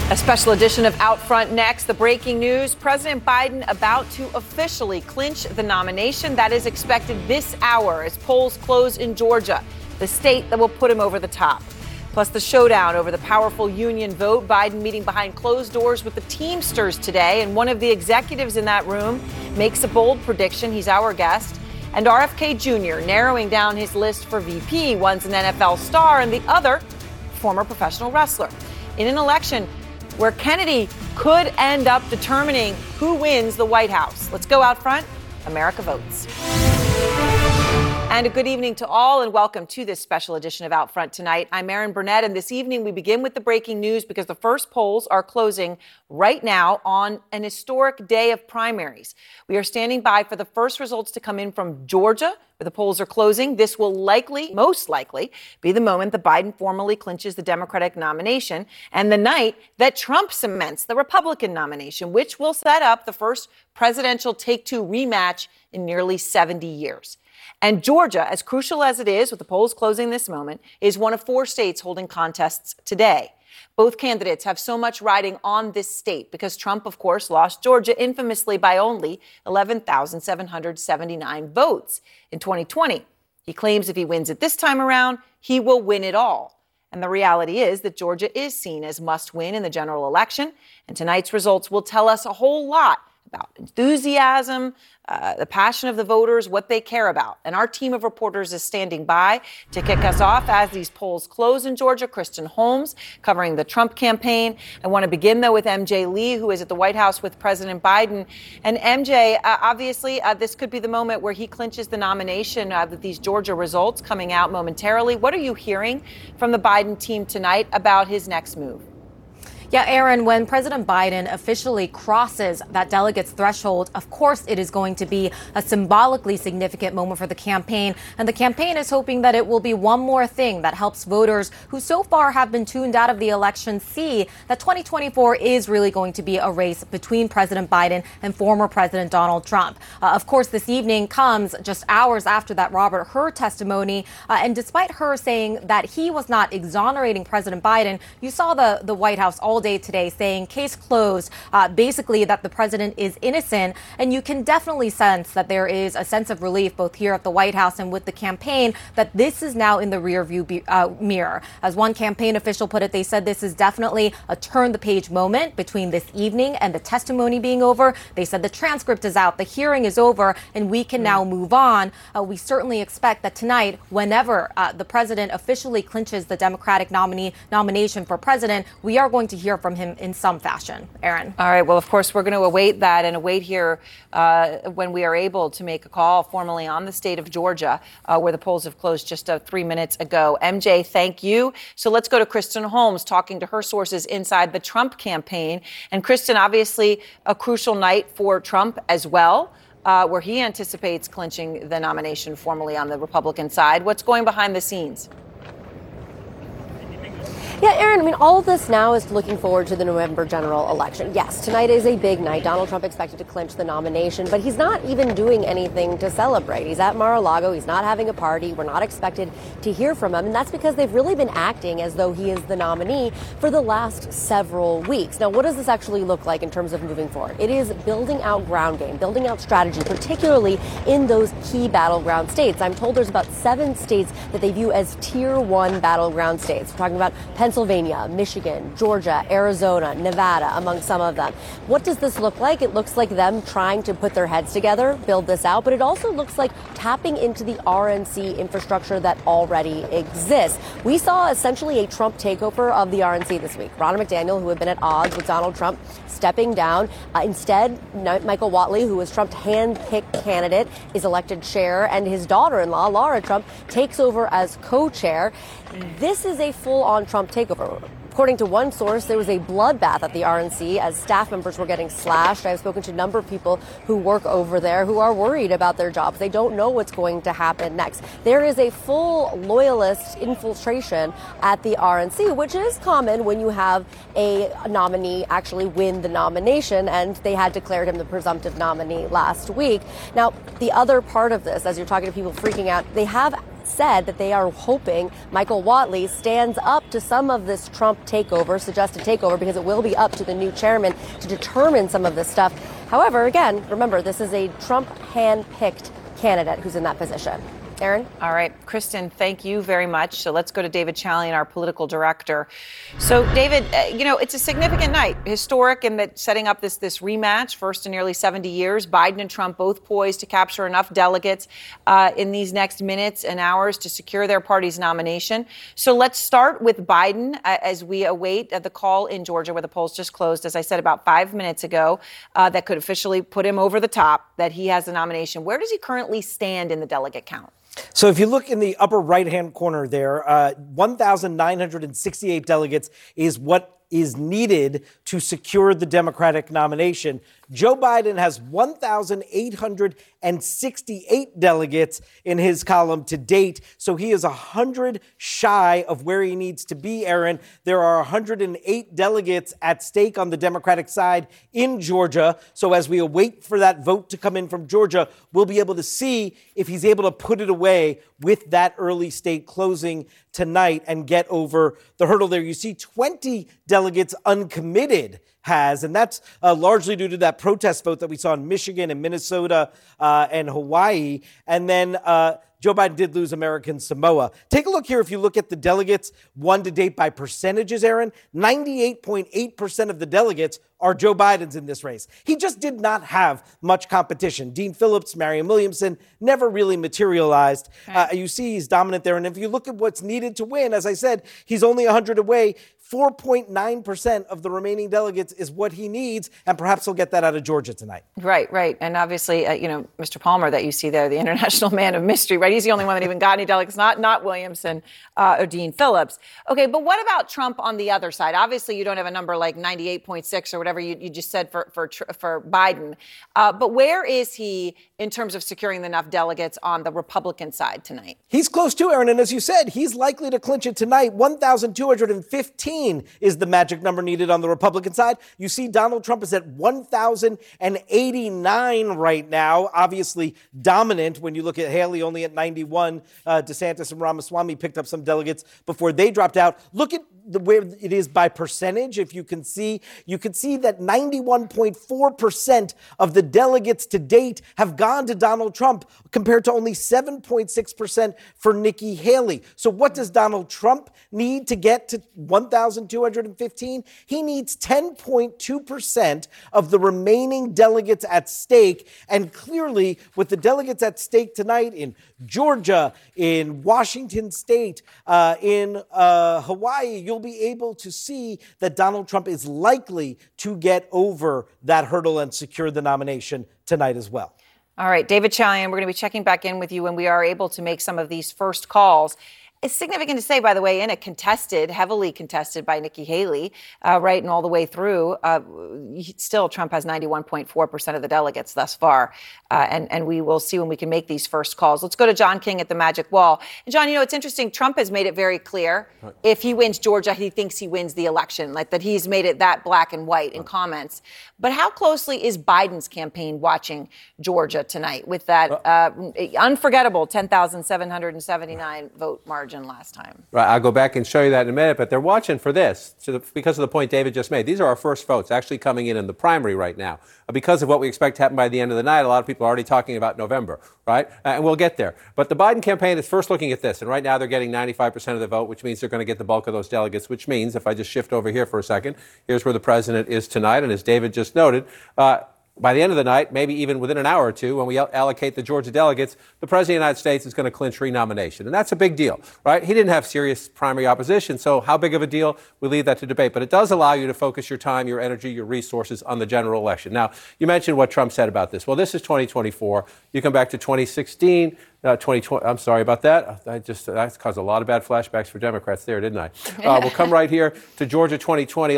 A special edition of Out Front next. The breaking news, President Biden about to officially clinch the nomination. That is expected this hour as polls close in Georgia, the state that will put him over the top. Plus the showdown over the powerful union vote. Biden meeting behind closed doors with the Teamsters today. And one of the executives in that room makes a bold prediction. He's our guest. And RFK Jr. narrowing down his list for VP. One's an NFL star and the other, former professional wrestler. In an election where Kennedy could end up determining who wins the White House. Let's go out front. America votes. And a good evening to all and welcome to this special edition of Out Front tonight. I'm Erin Burnett, and this evening we begin with the breaking news because the first polls are closing right now on an historic day of primaries. We are standing by for the first results to come in from Georgia, where the polls are closing. This will most likely, be the moment that Biden formally clinches the Democratic nomination and the night that Trump cements the Republican nomination, which will set up the first presidential take-two rematch in nearly 70 years. And Georgia, as crucial as it is, with the polls closing this moment, is one of 4 states holding contests today. Both candidates have so much riding on this state because Trump, of course, lost Georgia infamously by only 11,779 votes in 2020. He claims if he wins it this time around, he will win it all. And the reality is that Georgia is seen as must win in the general election. And tonight's results will tell us a whole lot about enthusiasm, the passion of the voters, what they care about. And our team of reporters is standing by to kick us off as these polls close in Georgia. Kristen Holmes covering the Trump campaign. I want to begin, though, with MJ Lee, who is at the White House with President Biden. And MJ, obviously, this could be the moment where he clinches the nomination with these Georgia results coming out momentarily. What are you hearing from the Biden team tonight about his next move? Yeah, Erin, when President Biden officially crosses that delegates threshold, of course it is going to be a symbolically significant moment for the campaign. And the campaign is hoping that it will be one more thing that helps voters who so far have been tuned out of the election see that 2024 is really going to be a race between President Biden and former President Donald Trump. Of course, this evening comes just hours after that Robert Hur testimony. And despite Hur saying that he was not exonerating President Biden, you saw the White House all day today saying case closed, basically that the president is innocent. And you can definitely sense that there is a sense of relief both here at the White House and with the campaign that this is now in the rearview mirror. As one campaign official put it, they said this is definitely a turn the page moment between this evening and the testimony being over. They said the transcript is out, the hearing is over, and we can now move on. We certainly expect that tonight, whenever the president officially clinches the Democratic nomination for president, we are going to hear from him in some fashion. Erin. All right. Well, of course, we're going to await that and await here when we are able to make a call formally on the state of Georgia, where the polls have closed just 3 minutes ago. MJ, thank you. So let's go to Kristen Holmes, talking to her sources inside the Trump campaign. And Kristen, obviously a crucial night for Trump as well, where he anticipates clinching the nomination formally on the Republican side. What's going behind the scenes? Yeah, Erin, all of this now is looking forward to the November general election. Yes, tonight is a big night. Donald Trump expected to clinch the nomination, but he's not even doing anything to celebrate. He's at Mar-a-Lago. He's not having a party. We're not expected to hear from him. And that's because they've really been acting as though he is the nominee for the last several weeks. Now, what does this actually look like in terms of moving forward? It is building out ground game, building out strategy, particularly in those key battleground states. I'm told there's about 7 states that they view as tier 1 battleground states. We're talking about Pennsylvania, Michigan, Georgia, Arizona, Nevada, among some of them. What does this look like? It looks like them trying to put their heads together, build this out, but it also looks like tapping into the RNC infrastructure that already exists. We saw essentially a Trump takeover of the RNC this week. Ronna McDaniel, who had been at odds with Donald Trump, stepping down. Instead, Michael Whatley, who was Trump's hand-picked candidate, is elected chair, and his daughter-in-law, Lara Trump, takes over as co-chair. This is a full-on Trump takeover. According to one source, there was a bloodbath at the RNC as staff members were getting slashed. I've spoken to a number of people who work over there who are worried about their jobs. They don't know what's going to happen next. There is a full loyalist infiltration at the RNC, which is common when you have a nominee actually win the nomination, and they had declared him the presumptive nominee last week. Now, the other part of this, as you're talking to people freaking out, they have said that they are hoping Michael Whatley stands up to some of this Trump takeover, suggested takeover, because it will be up to the new chairman to determine some of this stuff. However, again, remember, this is a Trump hand-picked candidate who's in that position. Aaron? All right, Kristen, thank you very much. So let's go to David Chalian, our political director. So, David, it's a significant night, historic in that setting up this rematch, first in nearly 70 years. Biden and Trump both poised to capture enough delegates in these next minutes and hours to secure their party's nomination. So let's start with Biden as we await the call in Georgia, where the polls just closed, as I said, about 5 minutes ago, that could officially put him over the top, that he has the nomination. Where does he currently stand in the delegate count? So if you look in the upper right-hand corner there, 1,968 delegates is what is needed to secure the Democratic nomination. Joe Biden has 1,868 delegates in his column to date, so he is 100 shy of where he needs to be, Aaron. There are 108 delegates at stake on the Democratic side in Georgia, so as we await for that vote to come in from Georgia, we'll be able to see if he's able to put it away with that early state closing tonight and get over the hurdle there. You see 20 delegates uncommitted has, and that's largely due to that protest vote that we saw in Michigan and Minnesota and Hawaii. And then Joe Biden did lose American Samoa. Take a look here. If you look at the delegates won to date by percentages, Aaron, 98.8% of the delegates are Joe Biden's in this race. He just did not have much competition. Dean Phillips, Marianne Williamson never really materialized. You see he's dominant there. And if you look at what's needed to win, as I said, he's only 100 away. 4.9% of the remaining delegates is what he needs, and perhaps he'll get that out of Georgia tonight. Right. And obviously, Mr. Palmer that you see there, the international man of mystery, right? He's the only one that even got any delegates, not Williamson or Dean Phillips. Okay, but what about Trump on the other side? Obviously, you don't have a number like 98.6 or whatever you just said for Biden. But where is he in terms of securing enough delegates on the Republican side tonight? He's close too, Aaron. And as you said, he's likely to clinch it tonight. 1,215 is the magic number needed on the Republican side. You see Donald Trump is at 1,089 right now, obviously dominant when you look at Haley only at 91. DeSantis and Ramaswamy picked up some delegates before they dropped out. Look at where it is by percentage. If you can see that 91.4% of the delegates to date have gone to Donald Trump compared to only 7.6% for Nikki Haley. So what does Donald Trump need to get to 1,215? He needs 10.2% of the remaining delegates at stake. And clearly, with the delegates at stake tonight in Georgia, in Washington State, in Hawaii, you'll be able to see that Donald Trump is likely to get over that hurdle and secure the nomination tonight as well. All right, David Chalian, we're going to be checking back in with you when we are able to make some of these first calls. It's significant to say, by the way, in a heavily contested by Nikki Haley, right, and all the way through, still Trump has 91.4% of the delegates thus far. And we will see when we can make these first calls. Let's go to John King at the Magic Wall. And John, it's interesting. Trump has made it very clear if he wins Georgia, he thinks he wins the election, like that he's made it that black and white in comments. But how closely is Biden's campaign watching Georgia tonight with that unforgettable 10,779 vote margin last time? Right, I'll go back and show you that in a minute, but they're watching for this because of the point David just made. These are our first votes actually coming in the primary right now. Because of what we expect to happen by the end of the night, a lot of people are already talking about November, right? And we'll get there. But the Biden campaign is first looking at this, and right now they're getting 95% of the vote, which means they're going to get the bulk of those delegates, which means, if I just shift over here for a second, here's where the president is tonight, and as David just noted, by the end of the night, maybe even within an hour or two, when we allocate the Georgia delegates, the President of the United States is going to clinch renomination. And that's a big deal, right? He didn't have serious primary opposition, so how big of a deal? We leave that to debate. But it does allow you to focus your time, your energy, your resources on the general election. Now, you mentioned what Trump said about this. Well, this is 2024. You come back to 2016. 2020. I'm sorry about that. That caused a lot of bad flashbacks for Democrats there, didn't I? We'll come right here to Georgia 2020,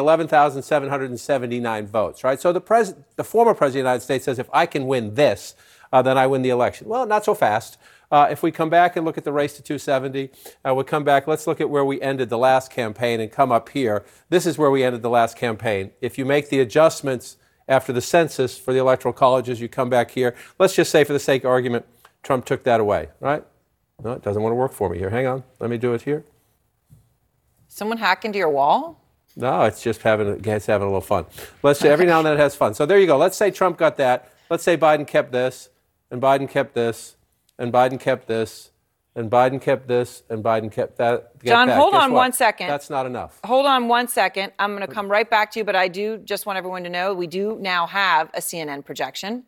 11,779 votes, right? So the former president of the United States says, if I can win this, then I win the election. Well, not so fast. If we come back and look at the race to 270, we'll come back. Let's look at where we ended the last campaign and come up here. This is where we ended the last campaign. If you make the adjustments after the census for the electoral colleges, you come back here. Let's just say, for the sake of argument, Trump took that away, right? No, it doesn't want to work for me here. Hang on. Let me do it here. Someone hack into your wall? No, it's just having a little fun. Let's say every now and then it has fun. So there you go. Let's say Trump got that. Let's say Biden kept this, and Biden kept this, and Biden kept this, and Biden kept this, and Biden kept that. John, hold on 1 second. That's not enough. Hold on 1 second. I'm going to come right back to you, but I do just want everyone to know we do now have a CNN projection.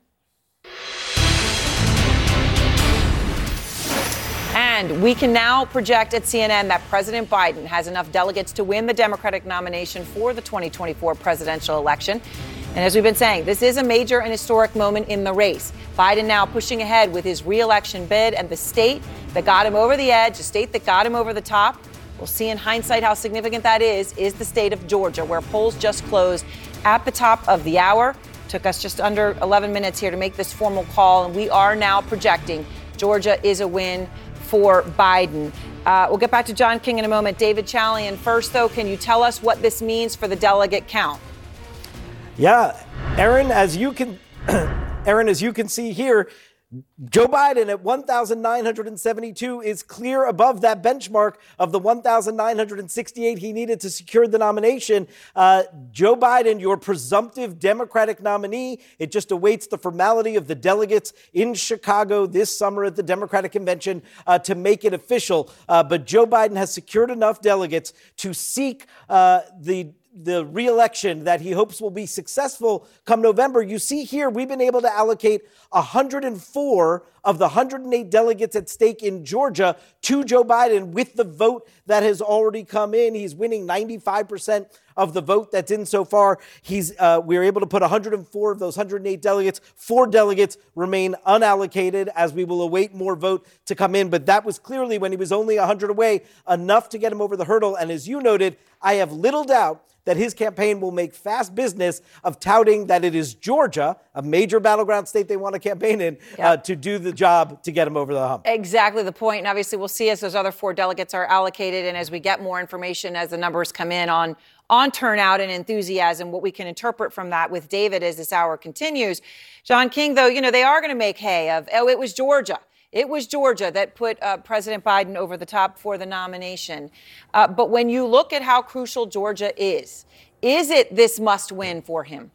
And we can now project at CNN that President Biden has enough delegates to win the Democratic nomination for the 2024 presidential election. And as we've been saying, this is a major and historic moment in the race. Biden now pushing ahead with his re-election bid, and the state that got him over the edge, the state that got him over the top, we'll see in hindsight how significant that is the state of Georgia, where polls just closed at the top of the hour. Took us just under 11 minutes here to make this formal call, and we are now projecting Georgia is a win for Biden. We'll get back to John King in a moment. David Chalian, first, though, can you tell us what this means for the delegate count? Yeah, Aaron, as you can see here, Joe Biden at 1,972 is clear above that benchmark of the 1,968 he needed to secure the nomination. Joe Biden, your presumptive Democratic nominee, it just awaits the formality of the delegates in Chicago this summer at the Democratic Convention to make it official. But Joe Biden has secured enough delegates to seek the re-election that he hopes will be successful come November. You see here, we've been able to allocate 104 of the 108 delegates at stake in Georgia to Joe Biden with the vote that has already come in. He's winning 95% of the vote that's in so far. We're able to put 104 of those 108 delegates. 4 delegates remain unallocated as we will await more vote to come in. But that was clearly, when he was only 100 away, enough to get him over the hurdle. And as you noted, I have little doubt that his campaign will make fast business of touting that it is Georgia, a major battleground state they want to campaign in, to do the job to get him over the hump. Exactly the point. And obviously we'll see as those other 4 delegates are allocated and as we get more information, as the numbers come in on turnout and enthusiasm, what we can interpret from that with David as this hour continues. John King, though, they are going to make hay of, it was Georgia. It was Georgia that put President Biden over the top for the nomination. But when you look at how crucial Georgia is it this must win for him?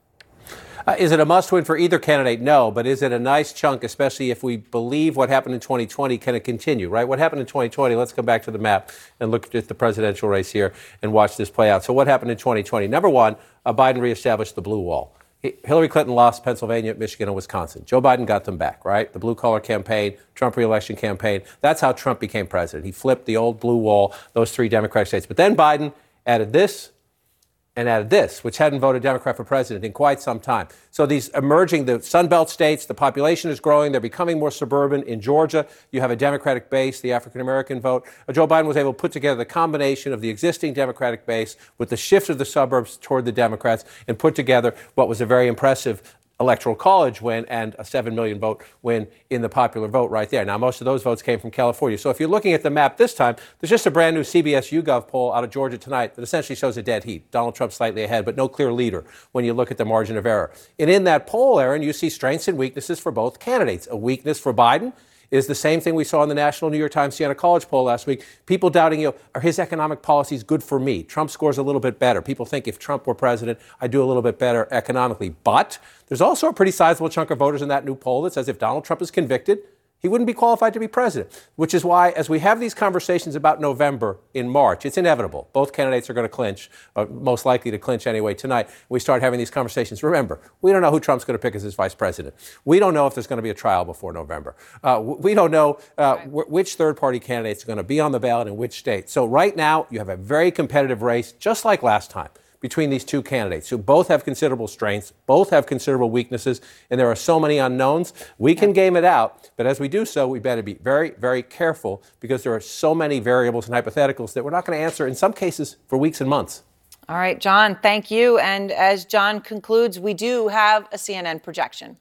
Is it a must win for either candidate? No. But is it a nice chunk, especially if we believe what happened in 2020? Can it continue, right? What happened in 2020? Let's come back to the map and look at the presidential race here and watch this play out. So what happened in 2020? Number one, Biden reestablished the blue wall. Hillary Clinton lost Pennsylvania, Michigan, and Wisconsin. Joe Biden got them back, right? The blue-collar campaign, Trump re-election campaign. That's how Trump became president. He flipped the old blue wall, those 3 Democratic states. But then Biden added this and added this, which hadn't voted Democrat for president in quite some time. So these emerging, the Sun Belt states, the population is growing. They're becoming more suburban. In Georgia, you have a Democratic base, the African-American vote. Joe Biden was able to put together the combination of the existing Democratic base with the shift of the suburbs toward the Democrats and put together what was a very impressive Electoral College win and a 7 million vote win in the popular vote right there. Now, most of those votes came from California. So if you're looking at the map this time, there's just a brand new CBS YouGov poll out of Georgia tonight that essentially shows a dead heat. Donald Trump slightly ahead, but no clear leader when you look at the margin of error. And in that poll, Aaron, you see strengths and weaknesses for both candidates. A weakness for Biden is the same thing we saw in the National New York Times Siena College poll last week. People doubting, are his economic policies good for me? Trump scores a little bit better. People think if Trump were president, I'd do a little bit better economically. But there's also a pretty sizable chunk of voters in that new poll that says if Donald Trump is convicted, he wouldn't be qualified to be president, which is why, as we have these conversations about November in March, it's inevitable. Both candidates are going to clinch, most likely to clinch anyway tonight. We start having these conversations. Remember, we don't know who Trump's going to pick as his vice president. We don't know if there's going to be a trial before November. We don't know which third-party candidates are going to be on the ballot in which state. So right now, you have a very competitive race, just like last time, between these 2 candidates who both have considerable strengths, both have considerable weaknesses, and there are so many unknowns. We can game it out, but as we do so, we better be very, very careful because there are so many variables and hypotheticals that we're not going to answer, in some cases, for weeks and months. All right, John, thank you. And as John concludes, we do have a CNN projection.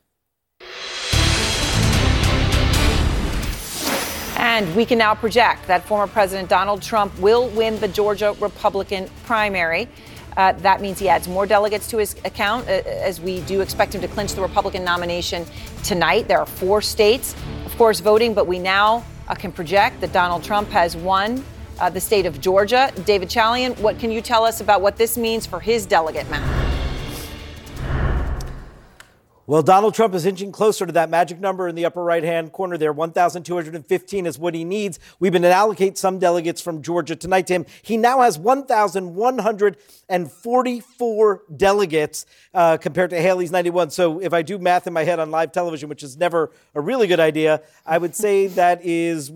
And we can now project that former President Donald Trump will win the Georgia Republican primary. That means he adds more delegates to his account, as we do expect him to clinch the Republican nomination tonight. There are 4 states, of course, voting, but we now can project that Donald Trump has won the state of Georgia. David Chalian, what can you tell us about what this means for his delegate map? Well, Donald Trump is inching closer to that magic number in the upper right-hand corner there. 1,215 is what he needs. We've been to allocate some delegates from Georgia tonight to him. He now has 1,144 delegates compared to Haley's 91. So if I do math in my head on live television, which is never a really good idea, I would say that is,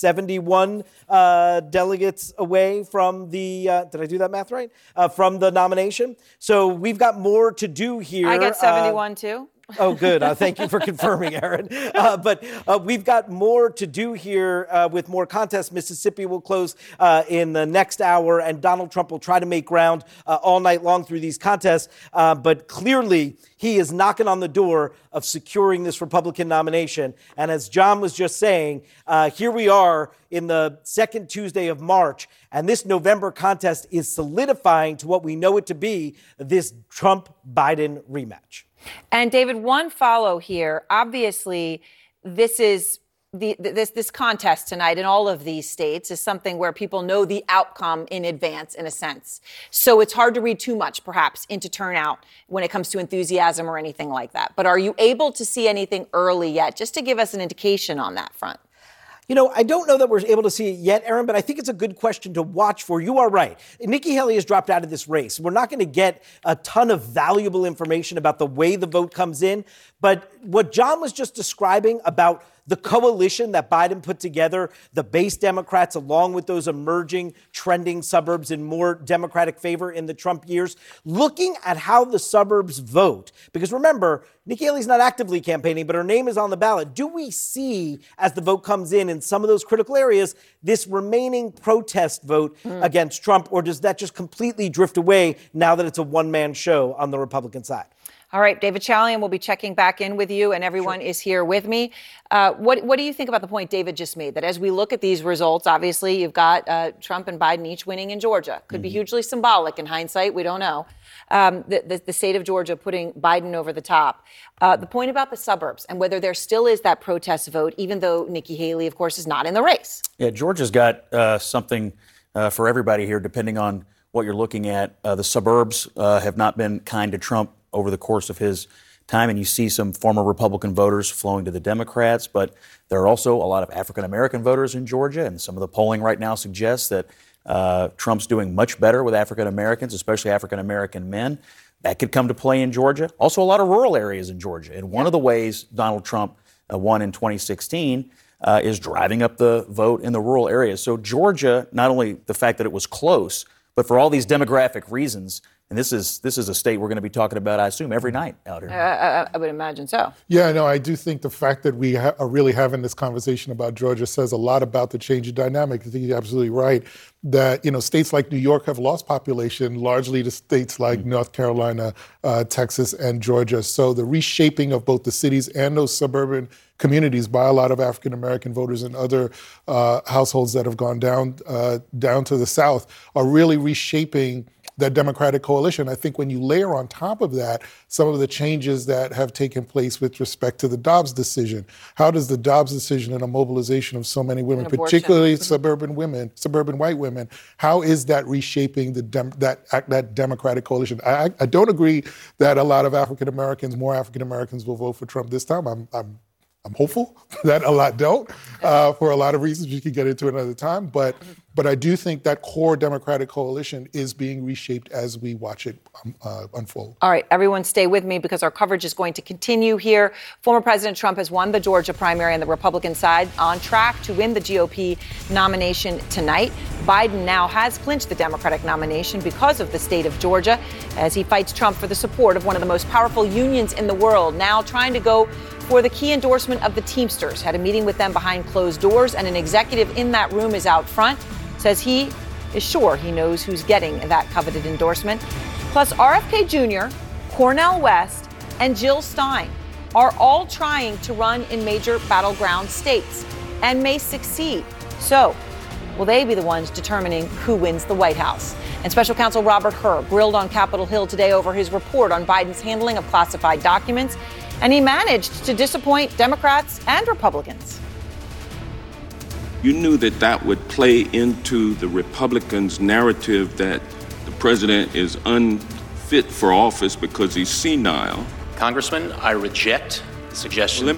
71 delegates away from the, did I do that math right? From the nomination. So we've got more to do here. I got 71 too. Oh, good. Thank you for confirming, Aaron. But we've got more to do here with more contests. Mississippi will close in the next hour, and Donald Trump will try to make ground all night long through these contests. But clearly, he is knocking on the door of securing this Republican nomination. And as John was just saying, here we are in the second Tuesday of March, and this November contest is solidifying to what we know it to be, this Trump-Biden rematch. And David, one follow here. Obviously, this is this contest tonight in all of these states is something where people know the outcome in advance, in a sense. So it's hard to read too much, perhaps, into turnout when it comes to enthusiasm or anything like that. But are you able to see anything early yet, just to give us an indication on that front? You know, I don't know that we're able to see it yet, Aaron, but I think it's a good question to watch for. You are right. Nikki Haley has dropped out of this race. We're not going to get a ton of valuable information about the way the vote comes in. But what John was just describing about the coalition that Biden put together, the base Democrats, along with those emerging trending suburbs in more Democratic favor in the Trump years, looking at how the suburbs vote. Because remember, Nikki Haley's not actively campaigning, but her name is on the ballot. Do we see, as the vote comes in some of those critical areas, this remaining protest vote against Trump, or does that just completely drift away now that it's a one-man show on the Republican side? All right, David Chalian will be checking back in with you, and everyone is here with me. What do you think about the point David just made, that as we look at these results, obviously you've got Trump and Biden each winning in Georgia. Could be hugely symbolic in hindsight. We don't know. The state of Georgia putting Biden over the top. The point about the suburbs and whether there still is that protest vote, even though Nikki Haley, of course, is not in the race. Yeah, Georgia's got something for everybody here, depending on what you're looking at. The suburbs have not been kind to Trump over the course of his time, and you see some former Republican voters flowing to the Democrats, but there are also a lot of African-American voters in Georgia, and some of the polling right now suggests that Trump's doing much better with African-Americans, especially African-American men. That could come to play in Georgia. Also, a lot of rural areas in Georgia, and one of the ways Donald Trump won in 2016 is driving up the vote in the rural areas. So Georgia, not only the fact that it was close, but for all these demographic reasons. And this is a state we're going to be talking about, I assume, every night out here. I would imagine so. Yeah, no, I do think the fact that we are really having this conversation about Georgia says a lot about the change in dynamic. I think you're absolutely right that, states like New York have lost population largely to states like North Carolina, Texas, and Georgia. So the reshaping of both the cities and those suburban communities by a lot of African-American voters and other households that have gone down to the South are really reshaping that Democratic coalition. I think when you layer on top of that some of the changes that have taken place with respect to the Dobbs decision, how does the Dobbs decision and a mobilization of so many women, particularly suburban white women, how is that reshaping that Democratic coalition? I don't agree that a lot of more African Americans will vote for Trump this time. I'm hopeful that a lot don't, for a lot of reasons we can get into another time. But I do think that core Democratic coalition is being reshaped as we watch it unfold. All right, everyone stay with me because our coverage is going to continue here. Former President Trump has won the Georgia primary on the Republican side, on track to win the GOP nomination tonight. Biden now has clinched the Democratic nomination because of the state of Georgia, as he fights Trump for the support of one of the most powerful unions in the world, now trying to go for the key endorsement of the Teamsters. Had a meeting with them behind closed doors, and an executive in that room is out front, says he is sure he knows who's getting that coveted endorsement. Plus, RFK Jr., Cornel West, and Jill Stein are all trying to run in major battleground states and may succeed. So, will they be the ones determining who wins the White House? And Special Counsel Robert Hur grilled on Capitol Hill today over his report on Biden's handling of classified documents, and he managed to disappoint Democrats and Republicans. You knew that that would play into the Republicans' narrative that the president is unfit for office because he's senile. Congressman, I reject the suggestion.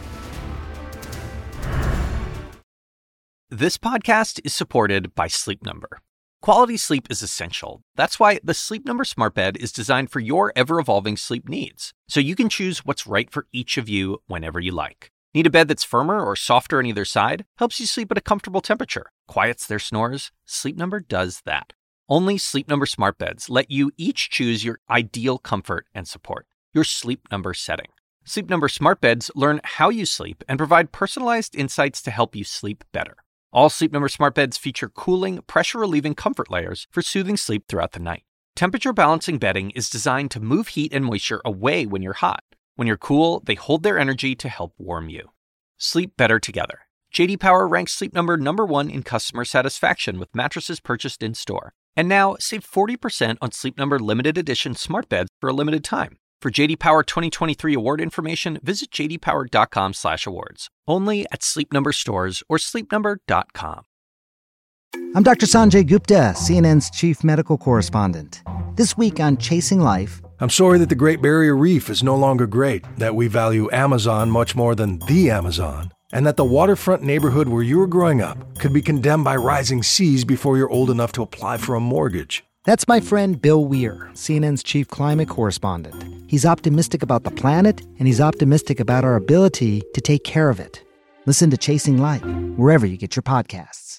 This podcast is supported by Sleep Number. Quality sleep is essential. That's why the Sleep Number Smart Bed is designed for your ever-evolving sleep needs, so you can choose what's right for each of you whenever you like. Need a bed that's firmer or softer on either side? Helps you sleep at a comfortable temperature. Quiets their snores? Sleep Number does that. Only Sleep Number Smart Beds let you each choose your ideal comfort and support, your Sleep Number setting. Sleep Number Smart Beds learn how you sleep and provide personalized insights to help you sleep better. All Sleep Number Smart Beds feature cooling, pressure-relieving comfort layers for soothing sleep throughout the night. Temperature-balancing bedding is designed to move heat and moisture away when you're hot. When you're cool, they hold their energy to help warm you. Sleep better together. J.D. Power ranks Sleep Number #1 in customer satisfaction with mattresses purchased in-store. And now, save 40% on Sleep Number limited edition smart beds for a limited time. For J.D. Power 2023 award information, visit jdpower.com/awards. Only at Sleep Number stores or sleepnumber.com. I'm Dr. Sanjay Gupta, CNN's chief medical correspondent. This week on Chasing Life, I'm sorry that the Great Barrier Reef is no longer great, that we value Amazon much more than the Amazon, and that the waterfront neighborhood where you were growing up could be condemned by rising seas before you're old enough to apply for a mortgage. That's my friend Bill Weir, CNN's chief climate correspondent. He's optimistic about the planet, and he's optimistic about our ability to take care of it. Listen to Chasing Light, wherever you get your podcasts.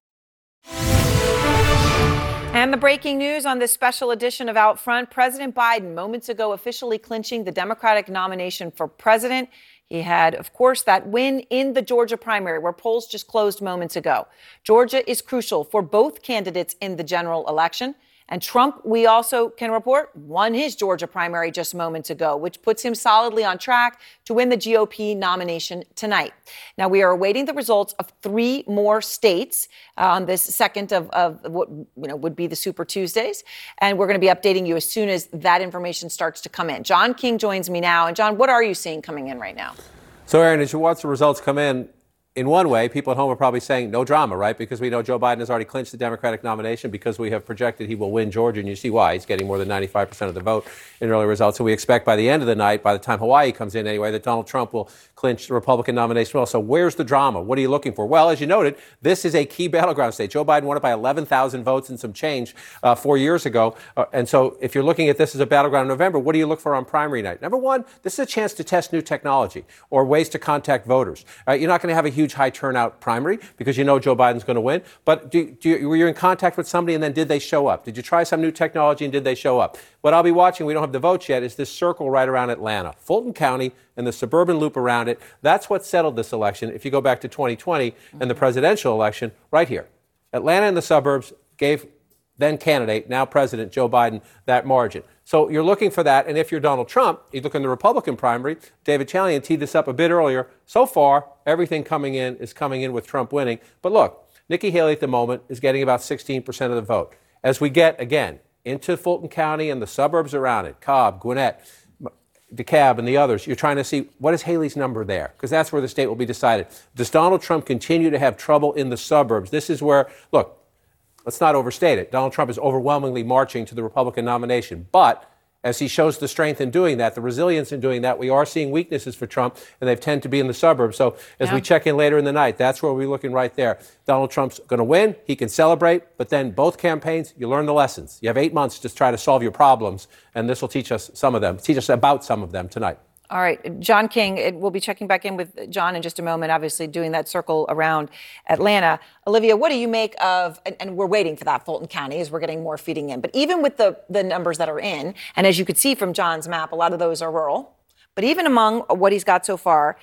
And the breaking news on this special edition of Out Front, President Biden moments ago officially clinching the Democratic nomination for president. He had, of course, that win in the Georgia primary where polls just closed moments ago. Georgia is crucial for both candidates in the general election. And Trump, we also can report, won his Georgia primary just moments ago, which puts him solidly on track to win the GOP nomination tonight. Now, we are awaiting the results of 3 more states on this second of what would be the Super Tuesdays. And we're going to be updating you as soon as that information starts to come in. John King joins me now. And John, what are you seeing coming in right now? So, Aaron, as you watch the results come in one way, people at home are probably saying no drama, right? Because we know Joe Biden has already clinched the Democratic nomination because we have projected he will win Georgia, and you see why. He's getting more than 95% of the vote in early results. So we expect by the end of the night, by the time Hawaii comes in anyway, that Donald Trump will clinch the Republican nomination well. So where's the drama? What are you looking for? Well, as you noted, this is a key battleground state. Joe Biden won it by 11,000 votes and some change 4 years ago. And so if you're looking at this as a battleground in November, what do you look for on primary night? Number one, this is a chance to test new technology or ways to contact voters. You're not going to have a huge high turnout primary because you know Joe Biden's going to win. But were you in contact with somebody and then did they show up? Did you try some new technology and did they show up? What I'll be watching, we don't have the votes yet, is this circle right around Atlanta. Fulton County and the suburban loop around it. That's what settled this election. If you go back to 2020 and the presidential election, right here. Atlanta and the suburbs gave then candidate, now President Joe Biden, that margin. So you're looking for that. And if you're Donald Trump, you look in the Republican primary. David Chalian teed this up a bit earlier. So far, everything coming in is coming in with Trump winning. But look, Nikki Haley at the moment is getting about 16% of the vote. As we get, again, into Fulton County and the suburbs around it, Cobb, Gwinnett, DeKalb, and the others, you're trying to see what is Haley's number there, because that's where the state will be decided. Does Donald Trump continue to have trouble in the suburbs? This is where, look, let's not overstate it. Donald Trump is overwhelmingly marching to the Republican nomination. But as he shows the strength in doing that, the resilience in doing that, we are seeing weaknesses for Trump, and they tend to be in the suburbs. So as we check in later in the night, that's where we're looking right there. Donald Trump's going to win. He can celebrate. But then both campaigns, you learn the lessons. You have 8 months to try to solve your problems, and this will teach us some of them, teach us about some of them tonight. All right. John King, we'll be checking back in with John in just a moment, obviously doing that circle around Atlanta. Olivia, what do you make of, and we're waiting for that Fulton County as we're getting more feeding in, but even with the numbers that are in, and as you could see from John's map, a lot of those are rural, but even among what he's got so far,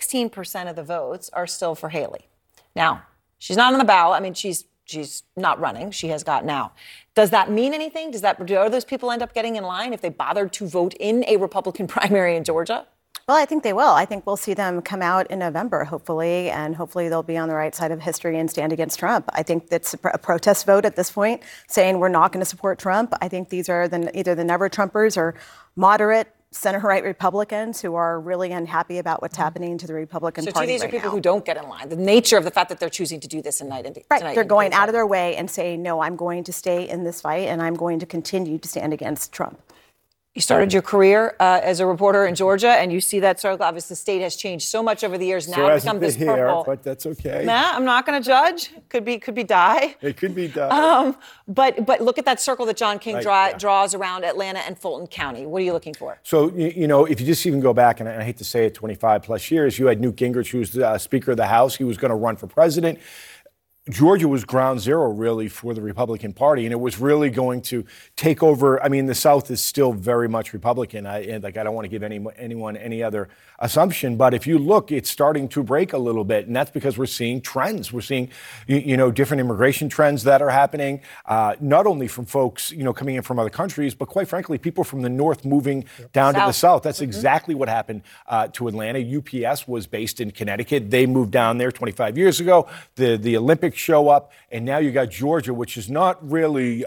16% of the votes are still for Haley. Now, she's not on the ballot. I mean, she's not running. She has got now. Does that mean anything? Do those people end up getting in line if they bothered to vote in a Republican primary in Georgia? Well, I think they will. I think we'll see them come out in November, hopefully, and hopefully they'll be on the right side of history and stand against Trump. I think that's a protest vote at this point, saying we're not going to support Trump. I think these are either the never Trumpers or moderate center-right Republicans who are really unhappy about what's happening to the Republican Party. So these are right people now. who don't get in line. The nature of the fact that they're choosing to do this tonight. They're going out of their way and saying, no, I'm going to stay in this fight and I'm going to continue to stand against Trump. You started your career as a reporter in Georgia, and you see that circle. Obviously, the state has changed so much over the years. Now it's become this purple. But that's okay. Nah, I'm not going to judge. Could be dye. It could be dye. But look at that circle that John King Right, draws around Atlanta and Fulton County. What are you looking for? So, you know, if you just even go back, and I hate to say it, 25 plus years, you had Newt Gingrich, who was the Speaker of the House. He was going to run for president. Georgia was ground zero, really, for the Republican Party, and it was really going to take over. I mean, the South is still very much Republican. I don't want to give anyone any other assumption, but if you look, it's starting to break a little bit, and that's because we're seeing trends. We're seeing, different immigration trends that are happening, not only from folks, coming in from other countries, but quite frankly, people from the North moving down to the South. That's exactly what happened to Atlanta. UPS was based in Connecticut. They moved down there 25 years ago. The Olympics show up, and now you got Georgia, which is not really,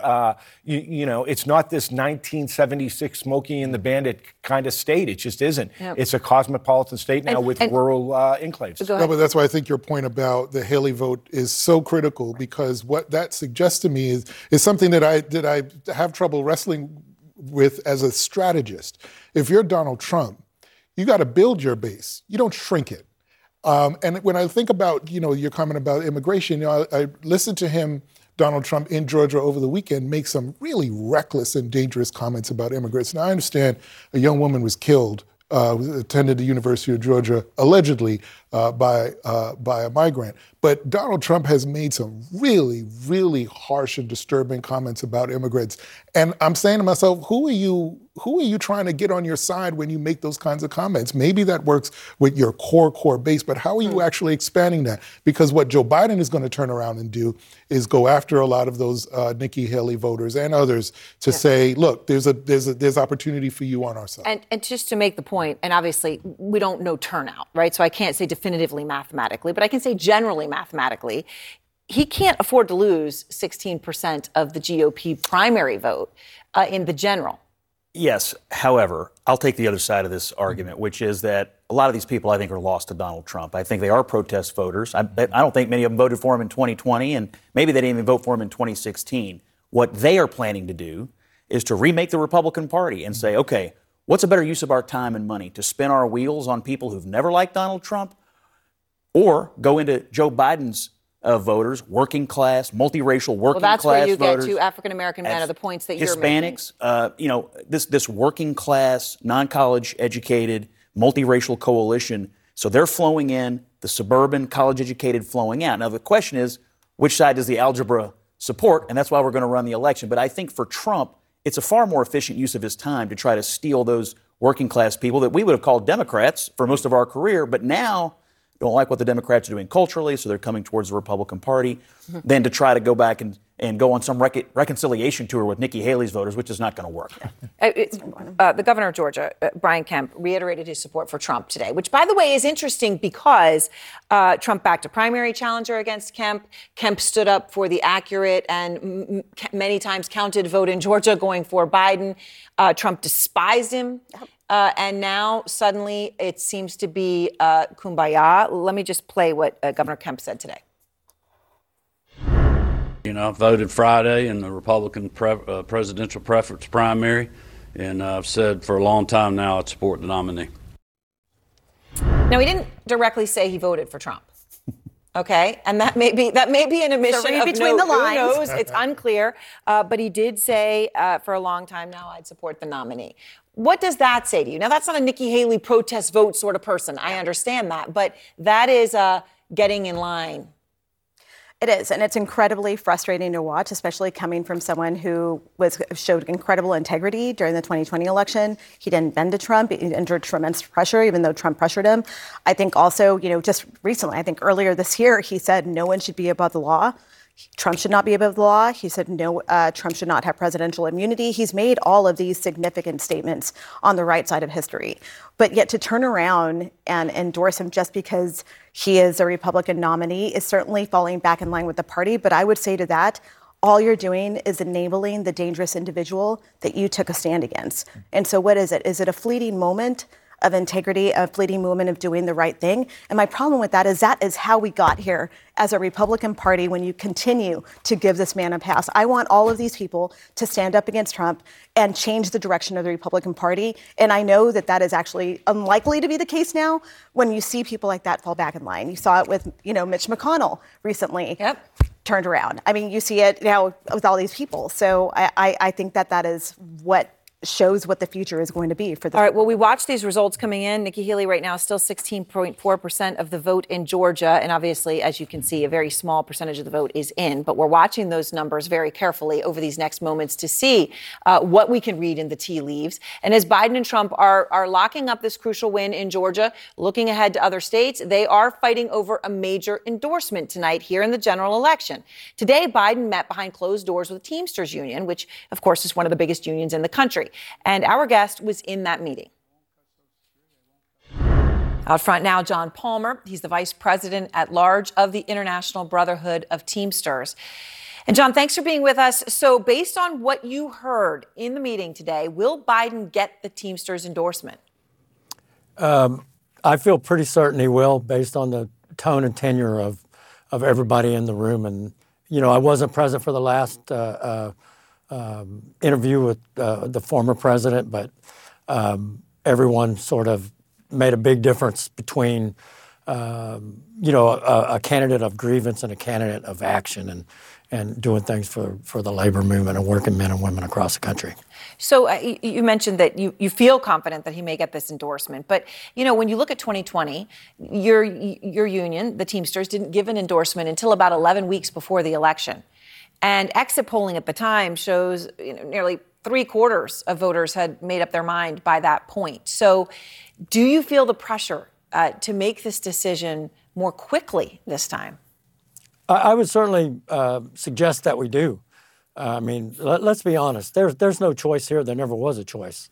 it's not this 1976 Smokey and the Bandit kind of state. It just isn't. Yep. It's a cosmopolitan state now with rural enclaves. No, but that's why I think your point about the Haley vote is so critical, because what that suggests to me is something that I have trouble wrestling with as a strategist. If you're Donald Trump, you got to build your base. You don't shrink it. And when I think about, your comment about immigration, I listened to him, Donald Trump, in Georgia over the weekend, make some really reckless and dangerous comments about immigrants. Now, I understand a young woman was killed, who attended the University of Georgia, allegedly by a migrant. But Donald Trump has made some really, really harsh and disturbing comments about immigrants. And I'm saying to myself, who are you trying to get on your side when you make those kinds of comments? Maybe that works with your core base, but how are you actually expanding that? Because what Joe Biden is going to turn around and do is go after a lot of those Nikki Haley voters and others to say, look, there's opportunity for you on our side. And just to make the point, and obviously we don't know turnout, right? So I can't say definitively mathematically, but I can say generally mathematically, he can't afford to lose 16% of the GOP primary vote in the general. Yes. However, I'll take the other side of this argument, which is that a lot of these people, I think, are lost to Donald Trump. I think they are protest voters. I don't think many of them voted for him in 2020, and maybe they didn't even vote for him in 2016. What they are planning to do is to remake the Republican Party and say, okay, what's a better use of our time and money? To spin our wheels on people who've never liked Donald Trump, or go into Joe Biden's voters, working class, multiracial working class voters. Well, that's where you get to African-American men are the points that you're making. Hispanics, this working class, non-college educated, multiracial coalition. So they're flowing in, the suburban, college-educated flowing out. Now, the question is, which side does the algebra support? And that's why we're going to run the election. But I think for Trump, it's a far more efficient use of his time to try to steal those working class people that we would have called Democrats for most of our career, but now don't like what the Democrats are doing culturally, so they're coming towards the Republican Party, than to try to go back and go on some reconciliation tour with Nikki Haley's voters, which is not going to work. The governor of Georgia, Brian Kemp, reiterated his support for Trump today, which, by the way, is interesting because Trump backed a primary challenger against Kemp. Kemp stood up for the accurate and many times counted vote in Georgia going for Biden. Trump despised him. And now suddenly it seems to be kumbaya. Let me just play what Governor Kemp said today. I voted Friday in the Republican presidential preference primary, and I've said for a long time now I'd support the nominee. Now, he didn't directly say he voted for Trump. Okay, and that may be an admission of between the lines. Who knows? It's unclear. But he did say for a long time now I'd support the nominee. What does that say to you? Now, that's not a Nikki Haley protest vote sort of person. I understand that. But that is getting in line. It is, and it's incredibly frustrating to watch, especially coming from someone who showed incredible integrity during the 2020 election. He didn't bend to Trump. He endured tremendous pressure, even though Trump pressured him. I think also, just recently, I think earlier this year, he said no one should be above the law. Trump should not be above the law. He said no, Trump should not have presidential immunity. He's made all of these significant statements on the right side of history. But yet to turn around and endorse him just because he is a Republican nominee is certainly falling back in line with the party. But I would say to that, all you're doing is enabling the dangerous individual that you took a stand against. And so what is it? Is it a fleeting moment of integrity, a fleeting moment of doing the right thing? And my problem with that is how we got here as a Republican Party when you continue to give this man a pass. I want all of these people to stand up against Trump and change the direction of the Republican Party. And I know that that is actually unlikely to be the case now when you see people like that fall back in line. You saw it with, Mitch McConnell recently. Yep. Turned around. I mean, you see it now with all these people. So I think that is what shows what the future is going to be for the. All right. Well, we watch these results coming in. Nikki Haley right now still 16.4% of the vote in Georgia. And obviously, as you can see, a very small percentage of the vote is in. But we're watching those numbers very carefully over these next moments to see what we can read in the tea leaves. And as Biden and Trump are locking up this crucial win in Georgia, looking ahead to other states, they are fighting over a major endorsement tonight here in the general election. Today, Biden met behind closed doors with the Teamsters Union, which, of course, is one of the biggest unions in the country. And our guest was in that meeting. Out front now, John Palmer. He's the vice president at large of the International Brotherhood of Teamsters. And John, thanks for being with us. So based on what you heard in the meeting today, will Biden get the Teamsters endorsement? I feel pretty certain he will, based on the tone and tenure of everybody in the room. And, I wasn't present for the last interview with the former president, but everyone sort of made a big difference between, a candidate of grievance and a candidate of action and doing things for the labor movement and working men and women across the country. So you mentioned that you feel confident that he may get this endorsement. But, when you look at 2020, your union, the Teamsters, didn't give an endorsement until about 11 weeks before the election. And exit polling at the time shows nearly 3/4 of voters had made up their mind by that point. So do you feel the pressure to make this decision more quickly this time? I would certainly suggest that we do. I mean, let's be honest. There's no choice here. There never was a choice.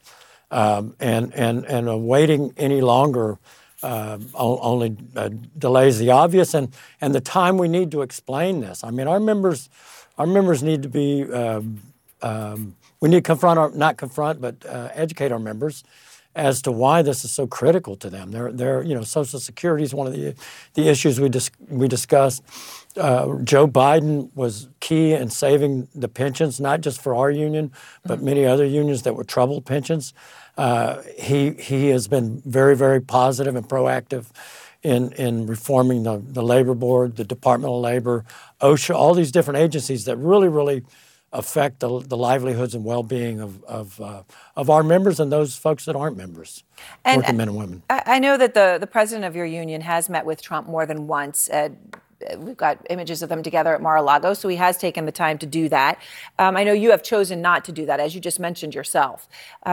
And waiting any longer only delays the obvious and the time we need to explain this. I mean, our members need to be, we need to educate our members as to why this is so critical to them. Social Security is one of the issues we discussed. Joe Biden was key in saving the pensions, not just for our union, but many other unions that were troubled pensions. He has been very, very positive and proactive in reforming the Labor Board, the Department of Labor, OSHA, all these different agencies that really, really affect the livelihoods and well-being of our members and those folks that aren't members, working men and women. I know that the president of your union has met with Trump more than once. We've got images of them together at Mar-a-Lago, so he has taken the time to do that. I know you have chosen not to do that, as you just mentioned yourself.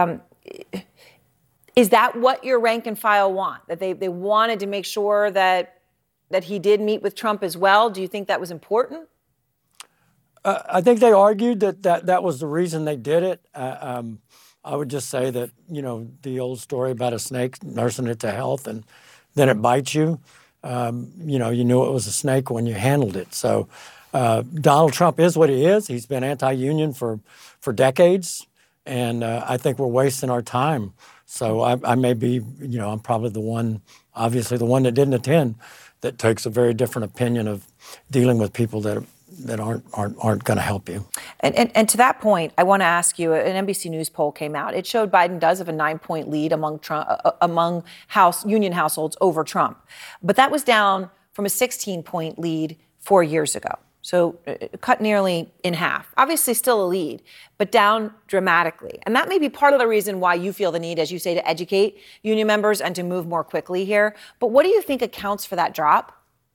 Is that what your rank and file want? That they wanted to make sure that he did meet with Trump as well? Do you think that was important? I think they argued that was the reason they did it. I would just say that, the old story about a snake nursing it to health and then it bites you. You knew it was a snake when you handled it. So Donald Trump is what he is. He's been anti-union for decades. And I think we're wasting our time. So I may be, I'm probably the one that didn't attend, that takes a very different opinion of dealing with people that aren't going to help you. And to that point, I want to ask you, an NBC News poll came out. It showed Biden does have a 9-point lead among union households over Trump. But that was down from a 16-point lead 4 years ago. So cut nearly in half. Obviously still a lead, but down dramatically. And that may be part of the reason why you feel the need, as you say, to educate union members and to move more quickly here. But what do you think accounts for that drop?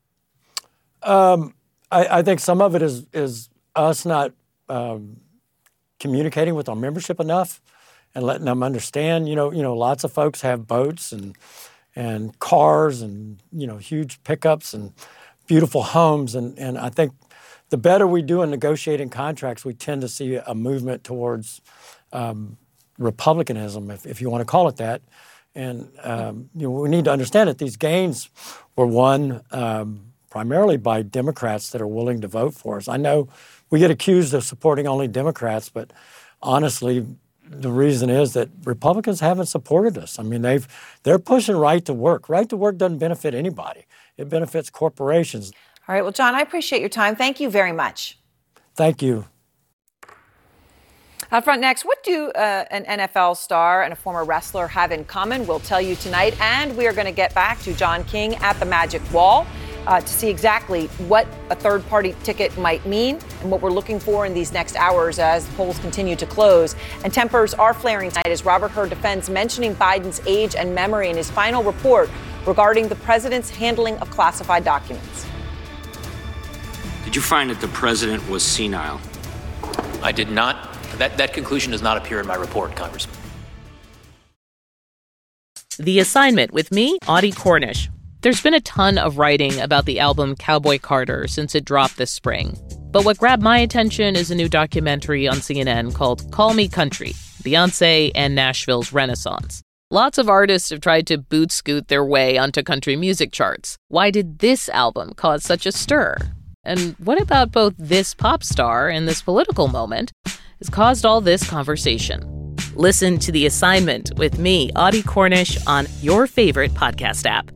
I think some of it is us not communicating with our membership enough and letting them understand. Lots of folks have boats and cars and huge pickups and beautiful homes, and I think the better we do in negotiating contracts, we tend to see a movement towards republicanism, if you want to call it that. And we need to understand that these gains were won primarily by Democrats that are willing to vote for us. I know we get accused of supporting only Democrats, but honestly, the reason is that Republicans haven't supported us. I mean, they're pushing right to work. Right to work doesn't benefit anybody. It benefits corporations. All right. Well, John, I appreciate your time. Thank you very much. Thank you. Out front next, what do an NFL star and a former wrestler have in common? We'll tell you tonight. And we are going to get back to John King at the Magic Wall to see exactly what a third-party ticket might mean and what we're looking for in these next hours as polls continue to close. And tempers are flaring tonight as Robert Hur defends mentioning Biden's age and memory in his final report regarding the president's handling of classified documents. Did you find that the president was senile? I did not. That conclusion does not appear in my report, Congressman. The Assignment with me, Audie Cornish. There's been a ton of writing about the album Cowboy Carter since it dropped this spring. But what grabbed my attention is a new documentary on CNN called Call Me Country, Beyoncé and Nashville's Renaissance. Lots of artists have tried to boot-scoot their way onto country music charts. Why did this album cause such a stir? And what about both this pop star and this political moment has caused all this conversation? Listen to The Assignment with me, Audie Cornish, on your favorite podcast app.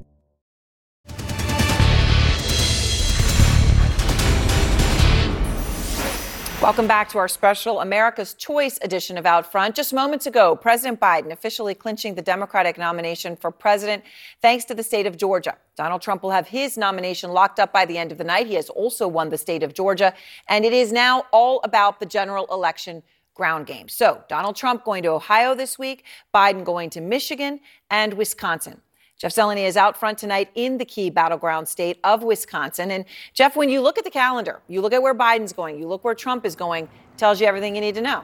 Welcome back to our special America's Choice edition of Out Front. Just moments ago, President Biden officially clinching the Democratic nomination for president thanks to the state of Georgia. Donald Trump will have his nomination locked up by the end of the night. He has also won the state of Georgia, and it is now all about the general election ground game. So Donald Trump going to Ohio this week, Biden going to Michigan and Wisconsin. Jeff Zeleny is out front tonight in the key battleground state of Wisconsin. And Jeff, when you look at the calendar, you look at where Biden's going, you look where Trump is going, it tells you everything you need to know.